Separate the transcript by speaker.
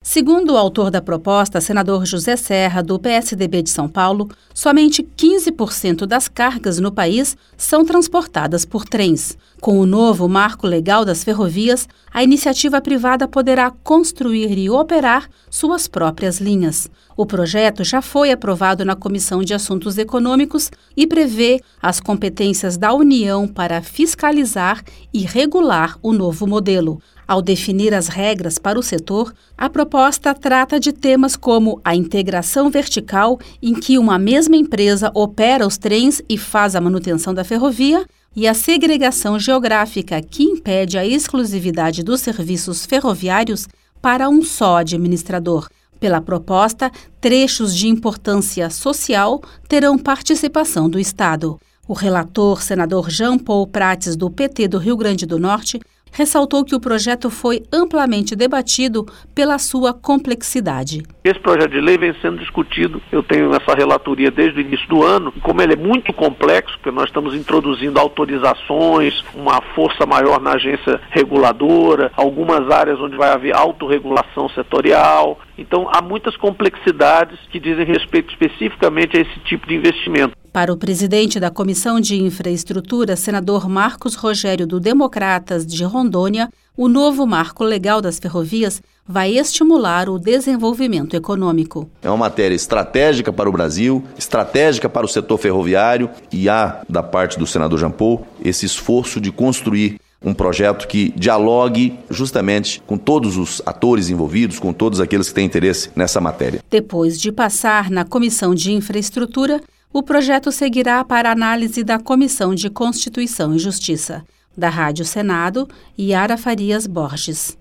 Speaker 1: Segundo o autor da proposta, senador José Serra, do PSDB de São Paulo, somente 15% das cargas no país são transportadas por trens. Com o novo marco legal das ferrovias, a iniciativa privada poderá construir e operar suas próprias linhas. O projeto já foi aprovado na Comissão de Assuntos Econômicos e prevê as competências da União para fiscalizar e regular o novo modelo. Ao definir as regras para o setor, a proposta trata de temas como a integração vertical, em que uma mesma empresa opera os trens e faz a manutenção da ferrovia, e a segregação geográfica, que impede a exclusividade dos serviços ferroviários para um só administrador. Pela proposta, trechos de importância social terão participação do Estado. O relator, senador Jean Paul Prates, do PT do Rio Grande do Norte, ressaltou que o projeto foi amplamente debatido pela sua complexidade.
Speaker 2: Esse projeto de lei vem sendo discutido, eu tenho essa relatoria desde o início do ano, e como ele é muito complexo, porque nós estamos introduzindo autorizações, uma força maior na agência reguladora, algumas áreas onde vai haver autorregulação setorial, então há muitas complexidades que dizem respeito especificamente a esse tipo de investimento.
Speaker 1: Para o presidente da Comissão de Infraestrutura, senador Marcos Rogério, do Democratas de Rondônia, o novo marco legal das ferrovias vai estimular o desenvolvimento econômico.
Speaker 3: É uma matéria estratégica para o Brasil, estratégica para o setor ferroviário, e há, da parte do senador Jean Paul, esse esforço de construir um projeto que dialogue justamente com todos os atores envolvidos, com todos aqueles que têm interesse nessa matéria.
Speaker 1: Depois de passar na Comissão de Infraestrutura, o projeto seguirá para análise da Comissão de Constituição e Justiça. Da Rádio Senado, Yara Farias Borges.